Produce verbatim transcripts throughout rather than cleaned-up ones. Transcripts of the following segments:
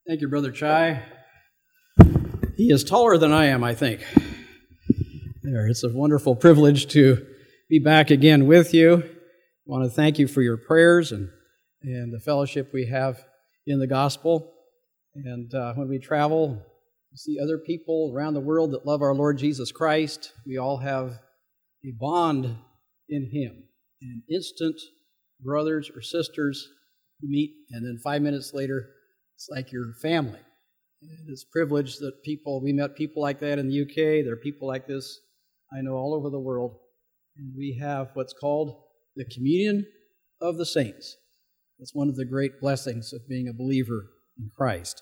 Thank you, Brother Chai. He is taller than I am, I think. There, it's a wonderful privilege to be back again with you. I want to thank you for your prayers and, and the fellowship we have in the gospel. And uh, when we travel, we see other people around the world that love our Lord Jesus Christ. We all have a bond in Him. And instant brothers or sisters you meet, and then five minutes later, it's like your family. And it's a privilege that people, we met people like that in the U K. There are people like this, I know, all over the world. And we have what's called the communion of the saints. That's one of the great blessings of being a believer in Christ.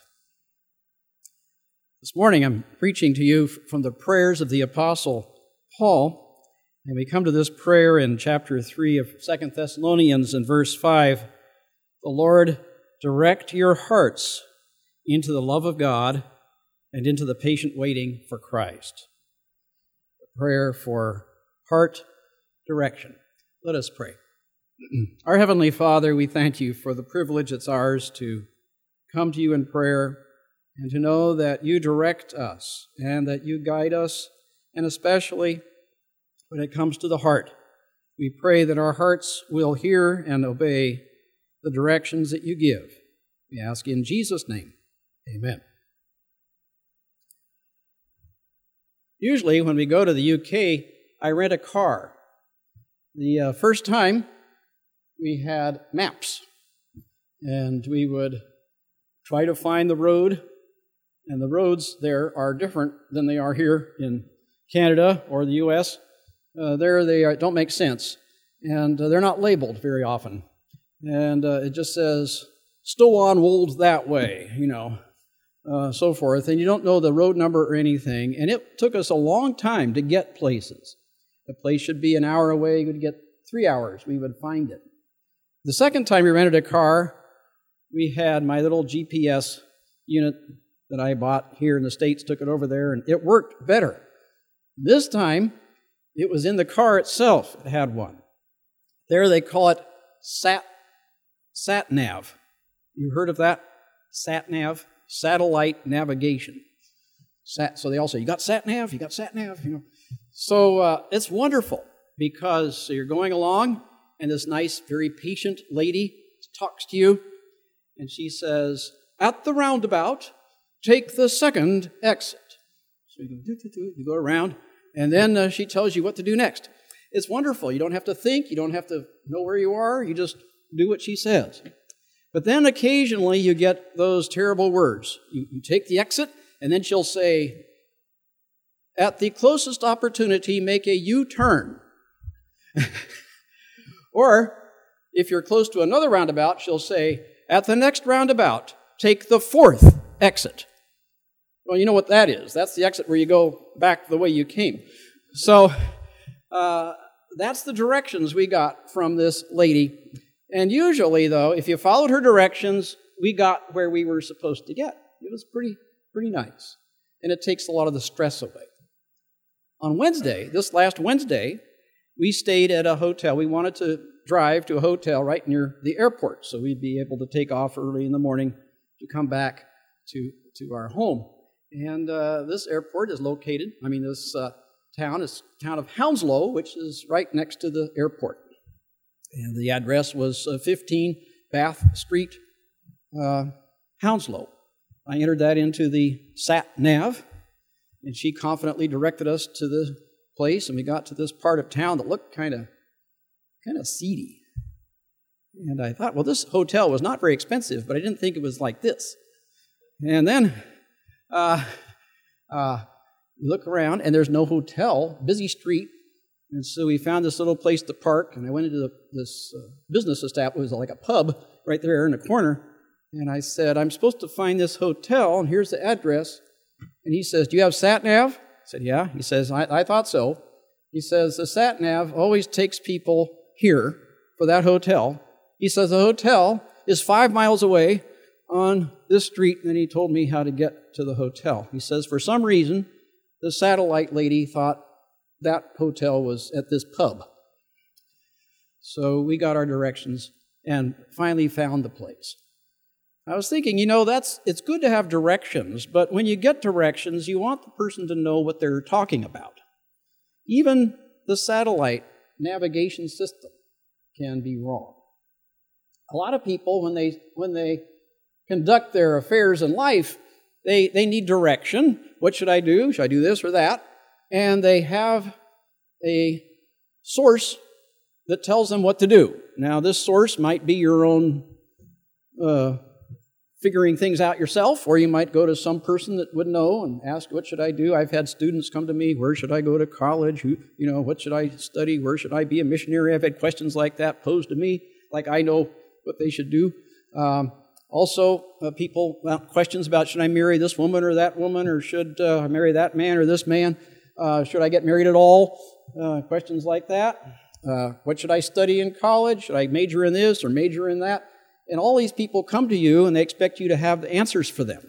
This morning I'm preaching to you from the prayers of the Apostle Paul. And we come to this prayer in chapter three of Second Thessalonians in verse five. The Lord direct your hearts into the love of God and into the patient waiting for Christ. A prayer for heart direction. Let us pray. Our Heavenly Father, we thank you for the privilege it's ours to come to you in prayer and to know that you direct us and that you guide us, and especially when it comes to the heart. We pray that our hearts will hear and obey the directions that you give. We ask in Jesus' name, amen. Usually when we go to the U K, I rent a car. The uh, first time, we had maps, and we would try to find the road, and the roads there are different than they are here in Canada or the U S Uh, there they are, don't make sense, and uh, they're not labeled very often. And uh, it just says, Stow-on Wold that way, you know, uh, so forth. And you don't know the road number or anything. And it took us a long time to get places. The place should be an hour away. You would get three hours. We would find it. The second time we rented a car, we had my little G P S unit that I bought here in the States, took it over there, and it worked better. This time, it was in the car itself. It had one. There they call it sat Sat-nav. You heard of that? Sat-nav, satellite navigation. Sat, so they all say, you got sat-nav, you got sat-nav, you know. So uh, it's wonderful because so you're going along and this nice, very patient lady talks to you and she says, at the roundabout, take the second exit. So you go, doo, doo, doo, you go around and then uh, she tells you what to do next. It's wonderful. You don't have to think. You don't have to know where you are. You just do what she says. But then occasionally you get those terrible words. You, you take the exit, and then she'll say, at the closest opportunity, make a U-turn. Or, if you're close to another roundabout, she'll say, at the next roundabout, take the fourth exit. Well, you know what that is. That's the exit where you go back the way you came. So, uh, that's the directions we got from this lady. And usually, though, if you followed her directions, we got where we were supposed to get. It was pretty, pretty nice. And it takes a lot of the stress away. On Wednesday, this last Wednesday, we stayed at a hotel. We wanted to drive to a hotel right near the airport, so we'd be able to take off early in the morning to come back to, to our home. And uh, this airport is located, I mean, this uh, town is the town of Hounslow, which is right next to the airport. And the address was uh, fifteen Bath Street, uh, Hounslow. I entered that into the sat-nav, and she confidently directed us to the place, and we got to this part of town that looked kind of kind of seedy. And I thought, well, this hotel was not very expensive, but I didn't think it was like this. And then uh, uh, you look around, and there's no hotel, busy street. And so we found this little place to park, and I went into the, this uh, business establishment. It was like a pub right there in the corner. And I said, I'm supposed to find this hotel, and here's the address. And he says, do you have sat-nav? I said, yeah. He says, I, I thought so. He says, the sat-nav always takes people here for that hotel. He says, the hotel is five miles away on this street, and then he told me how to get to the hotel. He says, for some reason, the satellite lady thought that hotel was at this pub. So we got our directions and finally found the place. I was thinking, you know, that's it's good to have directions, but when you get directions, you want the person to know what they're talking about. Even the satellite navigation system can be wrong. A lot of people, when they when they conduct their affairs in life, they, they need direction. What should I do? Should I do this or that? And they have a source that tells them what to do. Now, this source might be your own uh, figuring things out yourself, or you might go to some person that would know and ask, what should I do? I've had students come to me, where should I go to college? Who, you know, what should I study? Where should I be a missionary? I've had questions like that posed to me, like I know what they should do. Um, also, uh, people, well, questions about, should I marry this woman or that woman, or should uh, I marry that man or this man? Uh, should I get married at all? Uh, questions like that. Uh, what should I study in college? Should I major in this or major in that? And all these people come to you and they expect you to have the answers for them.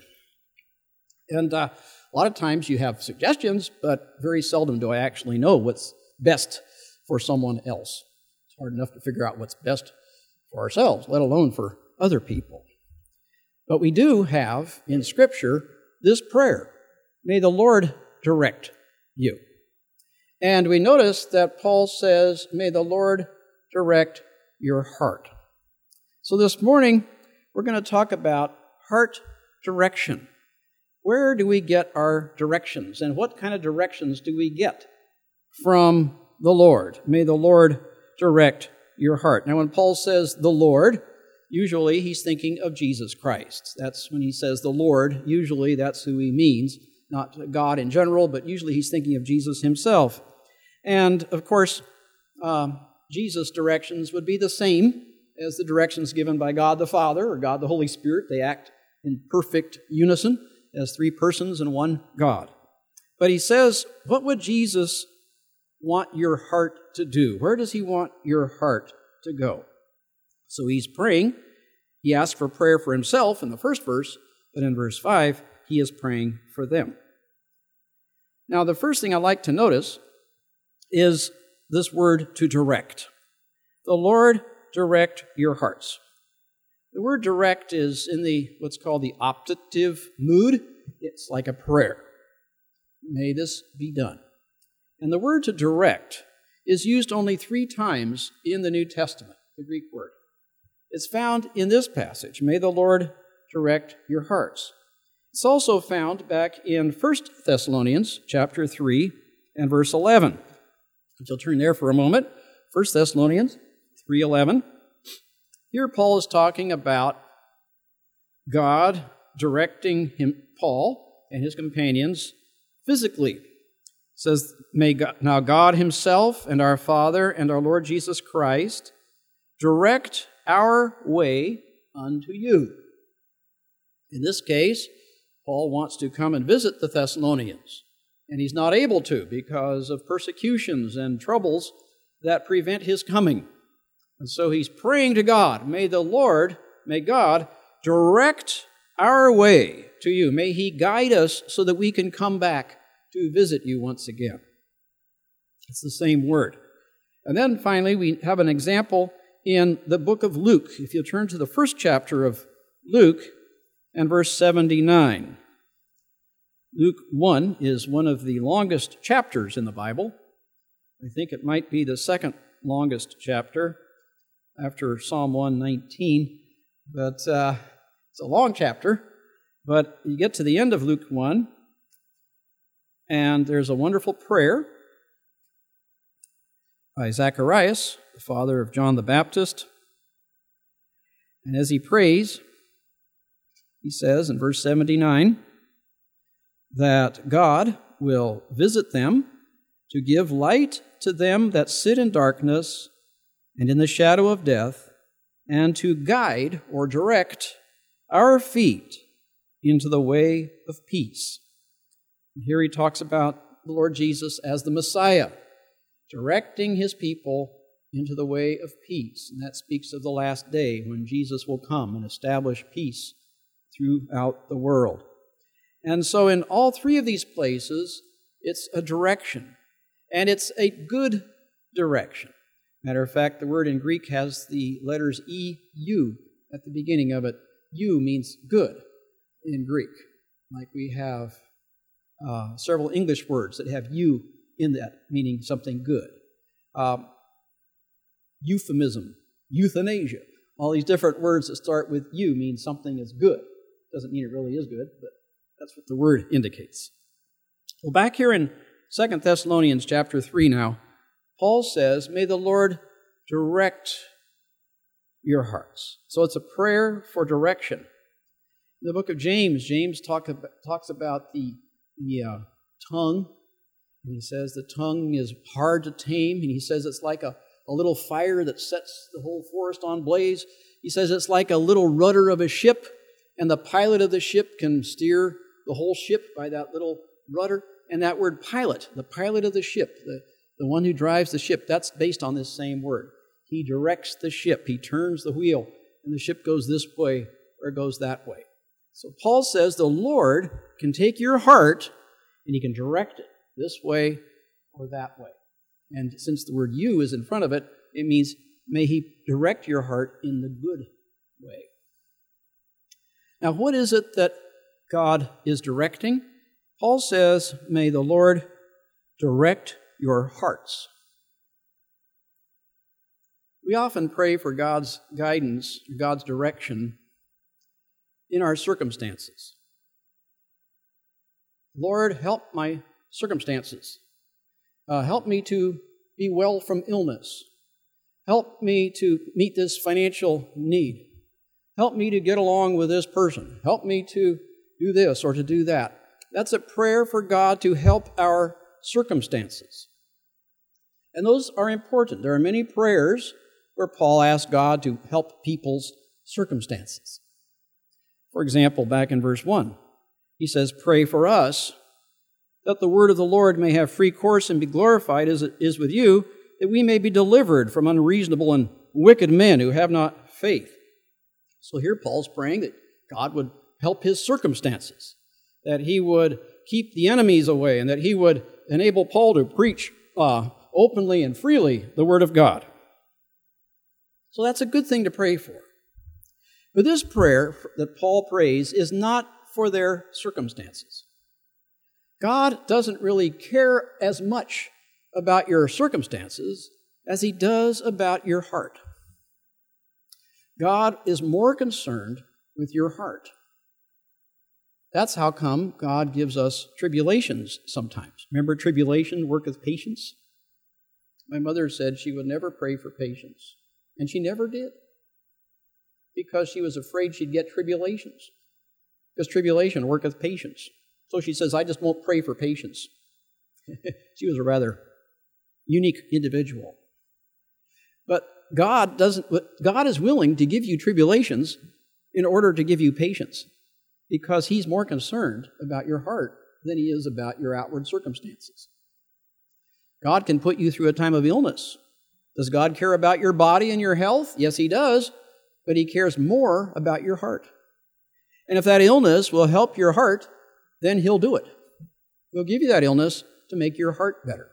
And uh, a lot of times you have suggestions, but very seldom do I actually know what's best for someone else. It's hard enough to figure out what's best for ourselves, let alone for other people. But we do have in Scripture this prayer, may the Lord direct you. And we notice that Paul says, may the Lord direct your heart. So this morning, we're going to talk about heart direction. Where do we get our directions? And what kind of directions do we get from the Lord? May the Lord direct your heart. Now, when Paul says the Lord, usually he's thinking of Jesus Christ. That's when he says the Lord, usually that's who he means. Not God in general, but usually he's thinking of Jesus himself. And, of course, um, Jesus' directions would be the same as the directions given by God the Father or God the Holy Spirit. They act in perfect unison as three persons and one God. But he says, what would Jesus want your heart to do? Where does he want your heart to go? So he's praying. He asks for prayer for himself in the first verse, but in verse five, he is praying for them. Now, the first thing I'd like to notice is this word to direct. The Lord direct your hearts. The word direct is in the what's called the optative mood. It's like a prayer. May this be done. And the word to direct is used only three times in the New Testament, the Greek word. It's found in this passage, may the Lord direct your hearts. It's also found back in First Thessalonians chapter three and verse eleven. If you'll turn there for a moment, First Thessalonians three eleven. Here Paul is talking about God directing him, Paul and his companions physically. It says, may God, now God himself and our Father and our Lord Jesus Christ direct our way unto you. In this case, Paul wants to come and visit the Thessalonians, and he's not able to because of persecutions and troubles that prevent his coming. And so he's praying to God, may the Lord, may God direct our way to you. May he guide us so that we can come back to visit you once again. It's the same word. And then finally, we have an example in the book of Luke. If you'll turn to the first chapter of Luke and verse seventy-nine. Luke one is one of the longest chapters in the Bible. I think it might be the second longest chapter after Psalm one nineteen, but uh, it's a long chapter. But you get to the end of Luke one, and there's a wonderful prayer by Zacharias, the father of John the Baptist. And as he prays, he says in verse seventy-nine that God will visit them to give light to them that sit in darkness and in the shadow of death, and to guide or direct our feet into the way of peace. And here he talks about the Lord Jesus as the Messiah, directing his people into the way of peace. And that speaks of the last day when Jesus will come and establish peace throughout the world. And so in all three of these places, it's a direction. And it's a good direction. Matter of fact, the word in Greek has the letters E U at the beginning of it. you means good in Greek. Like we have uh, several English words that have you in that, meaning something good. Um, euphemism, euthanasia, all these different words that start with you mean something is good. Doesn't mean it really is good, but that's what the word indicates. Well, back here in Second Thessalonians chapter three now, Paul says, may the Lord direct your hearts. So it's a prayer for direction. In the book of James, James talk about, talks about the, the uh, tongue. And he says the tongue is hard to tame. And he says it's like a, a little fire that sets the whole forest on blaze. He says it's like a little rudder of a ship. And the pilot of the ship can steer the whole ship by that little rudder. And that word pilot, the pilot of the ship, the, the one who drives the ship, that's based on this same word. He directs the ship. He turns the wheel, and the ship goes this way or goes that way. So Paul says the Lord can take your heart and He can direct it this way or that way. And since the word you is in front of it, it means may He direct your heart in the good way. Now, what is it that God is directing? Paul says, may the Lord direct your hearts. We often pray for God's guidance, God's direction in our circumstances. Lord, help my circumstances. Uh, help me to be well from illness. Help me to meet this financial need. Help me to get along with this person. Help me to do this or to do that. That's a prayer for God to help our circumstances. And those are important. There are many prayers where Paul asks God to help people's circumstances. For example, back in verse one, he says, pray for us that the word of the Lord may have free course and be glorified as it is with you, that we may be delivered from unreasonable and wicked men who have not faith. So here Paul's praying that God would help his circumstances, that He would keep the enemies away, and that He would enable Paul to preach uh, openly and freely the Word of God. So that's a good thing to pray for. But this prayer that Paul prays is not for their circumstances. God doesn't really care as much about your circumstances as He does about your heart. God is more concerned with your heart. That's how come God gives us tribulations sometimes. Remember, tribulation worketh patience? My mother said she would never pray for patience, and she never did, because she was afraid she'd get tribulations, because tribulation worketh patience. So she says, I just won't pray for patience. She was a rather unique individual. But God doesn't. God is willing to give you tribulations in order to give you patience, because He's more concerned about your heart than He is about your outward circumstances. God can put you through a time of illness. Does God care about your body and your health? Yes, He does, but He cares more about your heart. And if that illness will help your heart, then He'll do it. He'll give you that illness to make your heart better.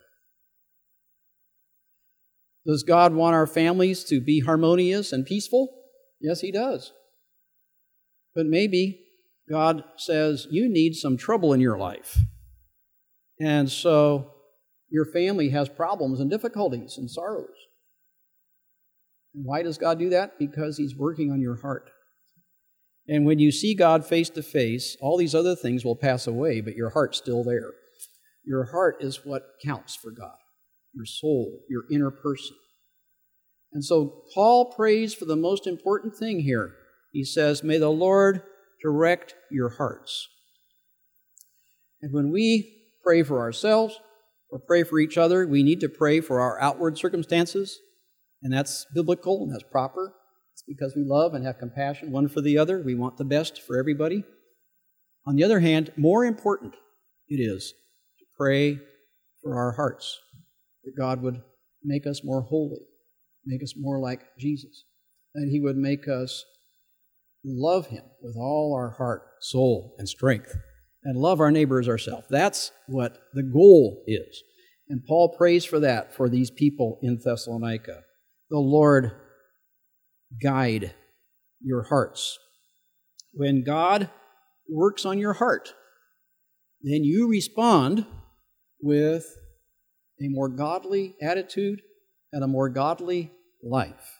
Does God want our families to be harmonious and peaceful? Yes, He does. But maybe God says, you need some trouble in your life. And so your family has problems and difficulties and sorrows. And why does God do that? Because He's working on your heart. And when you see God face to face, all these other things will pass away, but your heart's still there. Your heart is what counts for God. Your soul, your inner person. And so Paul prays for the most important thing here. He says, may the Lord direct your hearts. And when we pray for ourselves or pray for each other, we need to pray for our outward circumstances, and that's biblical and that's proper. It's because we love and have compassion one for the other. We want the best for everybody. On the other hand, more important it is to pray for our hearts, that God would make us more holy, make us more like Jesus, that He would make us love Him with all our heart, soul, and strength, and love our neighbor as ourselves. That's what the goal is. And Paul prays for that for these people in Thessalonica. The Lord guide your hearts. when God works on your heart, then you respond with a more godly attitude and a more godly life.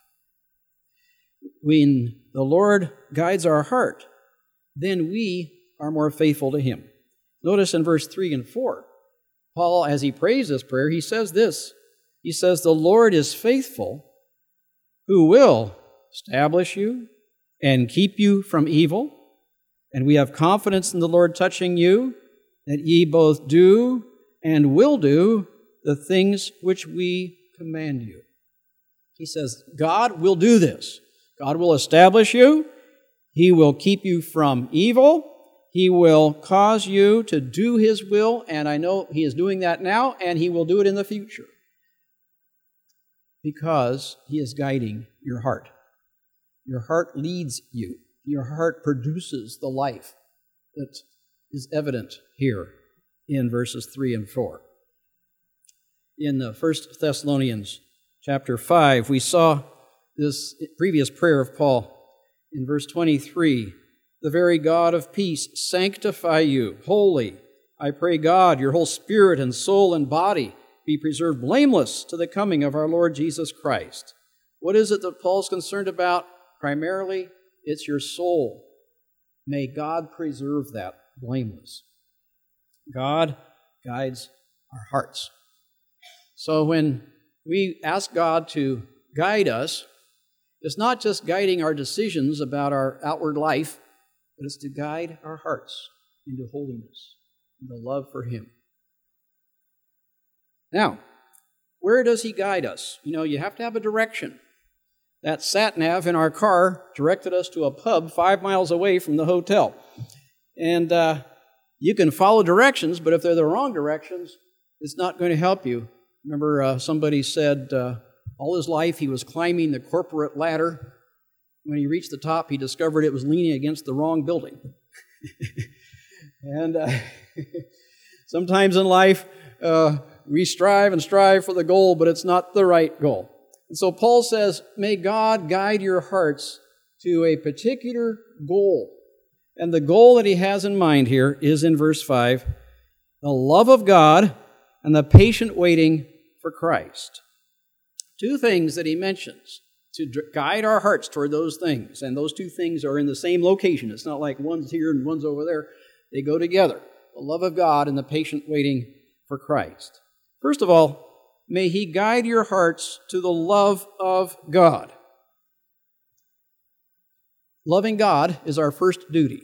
When the Lord guides our heart, then we are more faithful to Him. Notice in verse three and four, Paul, as he prays this prayer, he says this. He says, "The Lord is faithful, who will establish you and keep you from evil. And we have confidence in the Lord touching you, that ye both do and will do the things which we command you." He says, God will do this. God will establish you. He will keep you from evil. He will cause you to do His will, and I know He is doing that now, and He will do it in the future, because He is guiding your heart. Your heart leads you. Your heart produces the life that is evident here in verses three and four. In First Thessalonians chapter five, we saw this previous prayer of Paul in verse twenty-three. "The very God of peace sanctify you wholly. I pray God, your whole spirit and soul and body be preserved blameless to the coming of our Lord Jesus Christ." What is it that Paul's concerned about? Primarily, it's your soul. May God preserve that blameless. God guides our hearts. So when we ask God to guide us, it's not just guiding our decisions about our outward life, but it's to guide our hearts into holiness, into love for Him. Now, where does He guide us? You know, you have to have a direction. That sat-nav in our car directed us to a pub five miles away from the hotel. And uh, you can follow directions, but if they're the wrong directions, it's not going to help you. Remember, uh, somebody said uh, all his life he was climbing the corporate ladder. When he reached the top, he discovered it was leaning against the wrong building. and uh, sometimes in life, uh, we strive and strive for the goal, but it's not the right goal. And so Paul says, may God guide your hearts to a particular goal. And the goal that he has in mind here is in verse five, the love of God and the patient waiting for Christ. Two things that he mentions to guide our hearts toward those things. And those two things are in the same location. It's not like one's here and one's over there. They go together. The love of God and the patient waiting for Christ. First of all, may He guide your hearts to the love of God. Loving God is our first duty.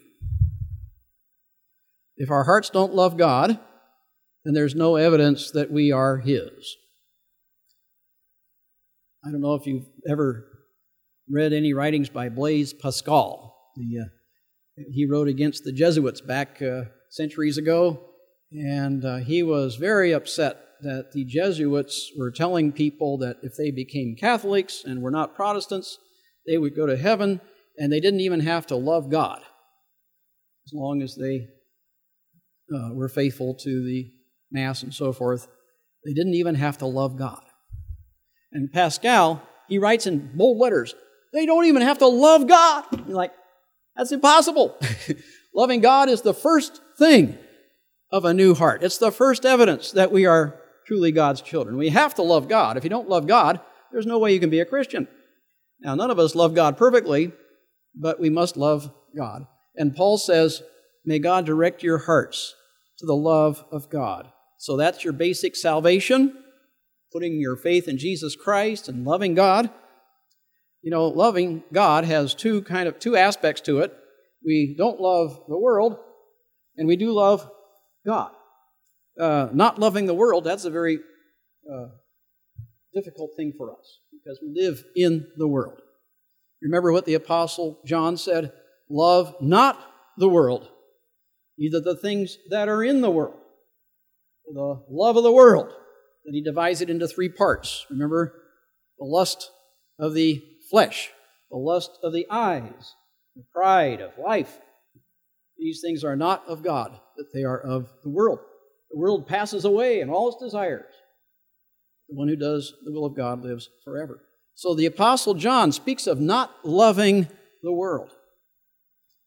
If our hearts don't love God, then there's no evidence that we are His. I don't know if you've ever read any writings by Blaise Pascal. The, uh, he wrote against the Jesuits back uh, centuries ago, and uh, he was very upset that the Jesuits were telling people that if they became Catholics and were not Protestants, they would go to heaven, and they didn't even have to love God, as long as they uh, were faithful to the Mass and so forth. They didn't even have to love God. And Pascal, he writes in bold letters, they don't even have to love God. You're like, that's impossible. Loving God is the first thing of a new heart. It's the first evidence that we are truly God's children. We have to love God. If you don't love God, there's no way you can be a Christian. Now, none of us love God perfectly, but we must love God. And Paul says, may God direct your hearts to the love of God. So that's your basic salvation, putting your faith in Jesus Christ and loving God. You know, loving God has two kind of two aspects to it. We don't love the world, and we do love God. Uh, not loving the world, that's a very uh, difficult thing for us, because we live in the world. Remember what the Apostle John said, love not the world, neither the things that are in the world. The love of the world, that he divides it into three parts. Remember, the lust of the flesh, the lust of the eyes, the pride of life. These things are not of God, but they are of the world. The world passes away and all its desires. The one who does the will of God lives forever. So the Apostle John speaks of not loving the world.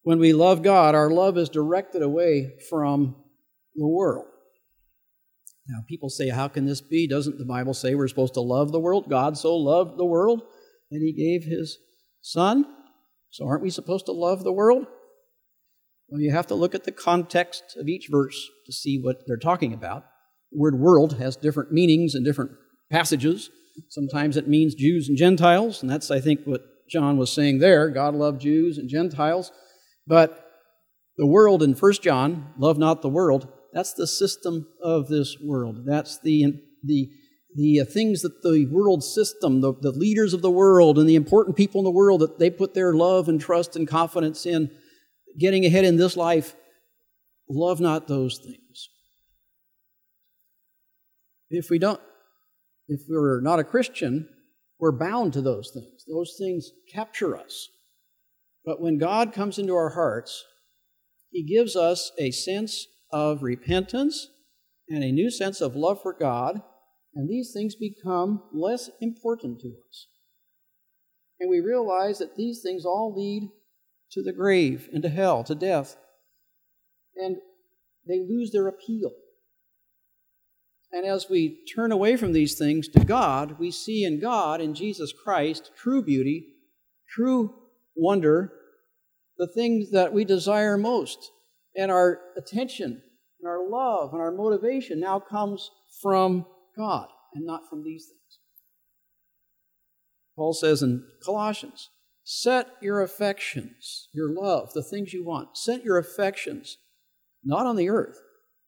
When we love God, our love is directed away from the world. Now, people say, how can this be? Doesn't the Bible say we're supposed to love the world? God so loved the world that He gave His Son. So aren't we supposed to love the world? Well, you have to look at the context of each verse to see what they're talking about. The word world has different meanings in different passages. Sometimes it means Jews and Gentiles, and that's, I think, what John was saying there. God loved Jews and Gentiles. But the world in First John, love not the world, that's the system of this world. That's the the the uh, things that the world system, the, the leaders of the world and the important people in the world, that they put their love and trust and confidence in getting ahead in this life. Love not those things. If we don't, if we're not a Christian, we're bound to those things. Those things capture us. But when God comes into our hearts, He gives us a sense of repentance and a new sense of love for God, and these things become less important to us. And we realize that these things all lead to the grave and to hell, to death, and they lose their appeal. And as we turn away from these things to God, we see in God, in Jesus Christ, true beauty, true wonder, the things that we desire most. And our attention and our love and our motivation now comes from God and not from these things. Paul says in Colossians, set your affections, your love, the things you want, set your affections not on the earth,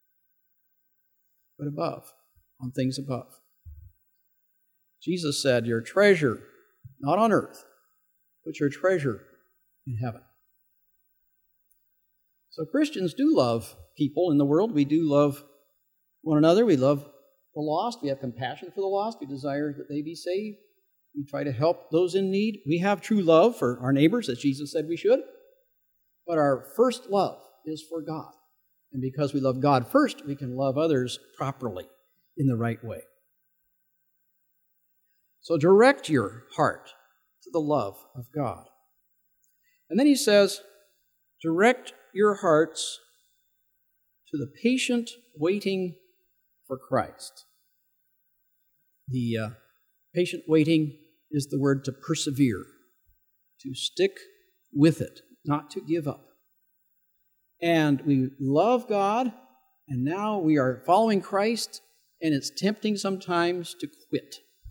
but above, on things above. Jesus said, your treasure, not on earth, but your treasure in heaven. So Christians do love people in the world. We do love one another. We love the lost. We have compassion for the lost. We desire that they be saved. We try to help those in need. We have true love for our neighbors, as Jesus said we should. But our first love is for God. And because we love God first, we can love others properly in the right way. So direct your heart to the love of God. And then he says, direct your hearts to the patient waiting for Christ. The uh, patient waiting is the word to persevere, to stick with it, not to give up. And we love God, and now we are following Christ, and it's tempting sometimes to quit.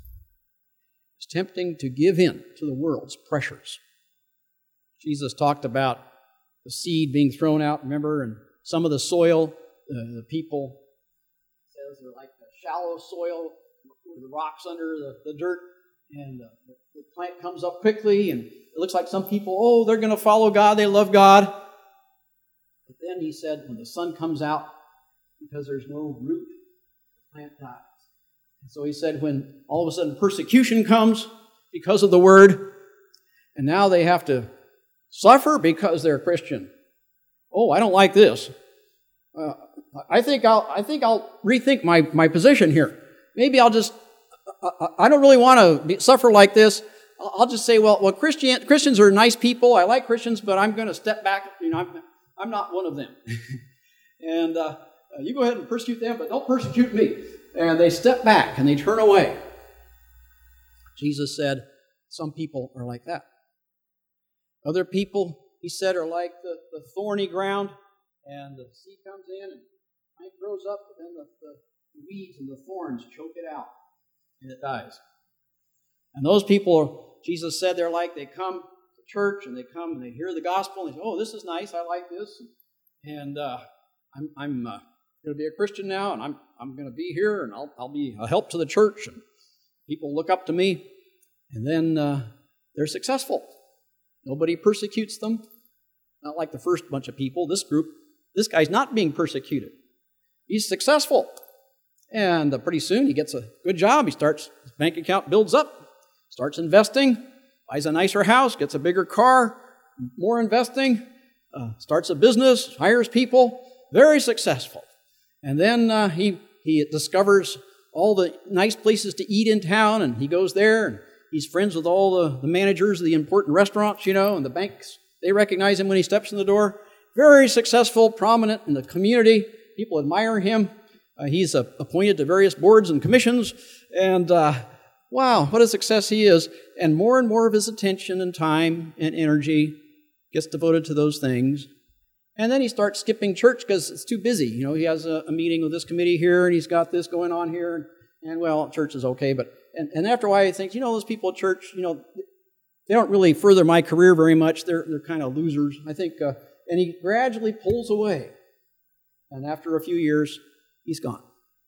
It's tempting to give in to the world's pressures. Jesus talked about the seed being thrown out, remember, and some of the soil, uh, the people, says they're like the shallow soil with the rocks under the, the dirt, and uh, the, the plant comes up quickly, and it looks like some people, oh, they're going to follow God, they love God. But then he said, when the sun comes out, because there's no root, the plant dies. And so he said, when all of a sudden persecution comes because of the word, and now they have to suffer because they're Christian. Oh, I don't like this. Uh, I think I'll. I think I'll rethink my, my position here. Maybe I'll just. I, I don't really want to be, suffer like this. I'll, I'll just say, well, well, Christian Christians are nice people. I like Christians, but I'm going to step back. You know, I'm I'm not one of them. and uh, you go ahead and persecute them, but don't persecute me. And they step back and they turn away. Jesus said, some people are like that. Other people, he said, are like the, the thorny ground, and the seed comes in, and it grows up, and then the, the weeds and the thorns choke it out, and it dies. And those people, Jesus said, they're like, they come to church, and they come, and they hear the gospel, and they say, oh, this is nice, I like this, and uh, I'm, I'm uh, going to be a Christian now, and I'm I'm going to be here, and I'll, I'll be a help to the church, and people look up to me, and then uh, they're successful. Nobody persecutes them. Not like the first bunch of people. This group, this guy's not being persecuted. He's successful. And uh, pretty soon he gets a good job. He starts, his bank account builds up, starts investing, buys a nicer house, gets a bigger car, more investing, uh, starts a business, hires people, very successful. And then uh, he, he discovers all the nice places to eat in town, and he goes there, and he's friends with all the, the managers of the important restaurants, you know, and the banks They recognize him when he steps in the door. Very successful, prominent in the community. People admire him. Uh, he's uh, appointed to various boards and commissions. And uh, wow, what a success he is. And more and more of his attention and time and energy gets devoted to those things. And then he starts skipping church because it's too busy. You know, he has a, a meeting with this committee here, and he's got this going on here. And, and well, church is okay. But and, and after a while, he thinks, you know, those people at church, you know, they don't really further my career very much. They're they're kind of losers. I think, uh, and he gradually pulls away. And after a few years, he's gone.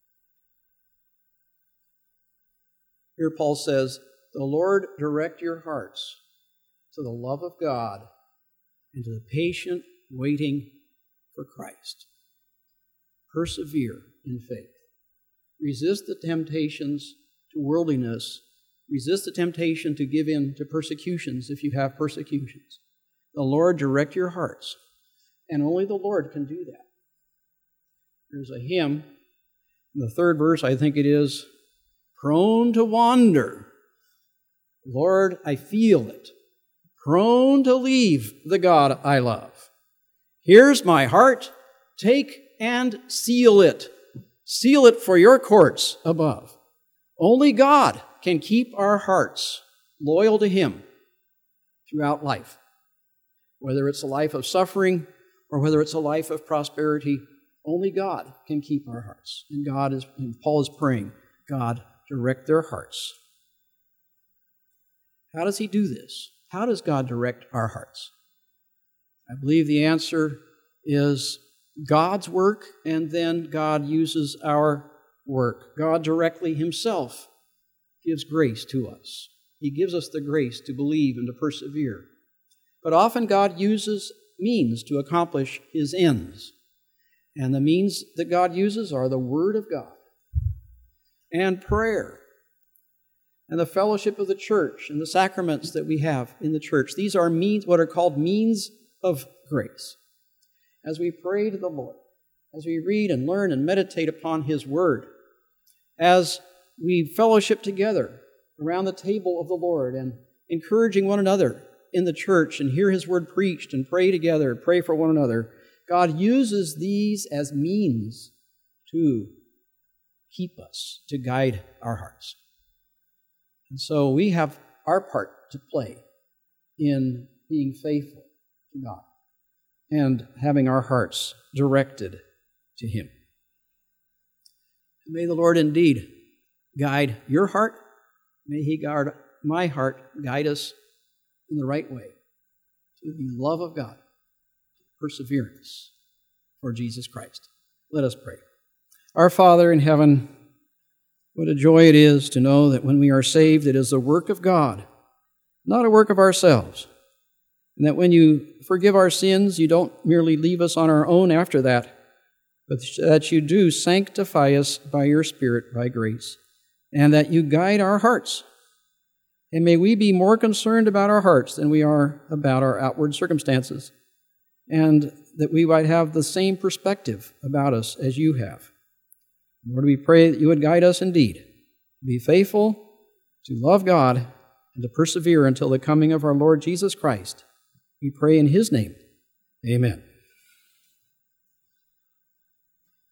Here Paul says, "The Lord direct your hearts to the love of God and to the patient waiting for Christ. Persevere in faith. Resist the temptations to worldliness. Resist the temptation to give in to persecutions if you have persecutions. The Lord direct your hearts." And only the Lord can do that. There's a hymn, in the third verse, I think it is, "Prone to wander, Lord, I feel it. Prone to leave the God I love. Here's my heart, take and seal it. Seal it for your courts above." Only God can keep our hearts loyal to Him throughout life. Whether it's a life of suffering or whether it's a life of prosperity, only God can keep our hearts. And God is, and Paul is praying, God, direct their hearts. How does He do this? How does God direct our hearts? I believe the answer is God's work, and then God uses our work. God directly Himself gives grace to us. He gives us the grace to believe and to persevere. But often God uses means to accomplish His ends. And the means that God uses are the Word of God and prayer and the fellowship of the church and the sacraments that we have in the church. These are means, what are called means of grace. As we pray to the Lord, as we read and learn and meditate upon His Word, as we fellowship together around the table of the Lord and encouraging one another in the church and hear His Word preached and pray together, pray for one another, God uses these as means to keep us, to guide our hearts. And so we have our part to play in being faithful to God and having our hearts directed to Him. May the Lord indeed guide your heart. May He guard my heart, guide us in the right way to the love of God, perseverance for Jesus Christ. Let us pray. Our Father in heaven, what a joy it is to know that when we are saved, it is the work of God, not a work of ourselves. And that when you forgive our sins, you don't merely leave us on our own after that, but that you do sanctify us by your Spirit, by grace, and that you guide our hearts. And may we be more concerned about our hearts than we are about our outward circumstances, and that we might have the same perspective about us as you have. Lord, we pray that you would guide us indeed to be faithful, to love God, and to persevere until the coming of our Lord Jesus Christ. We pray in His name. Amen.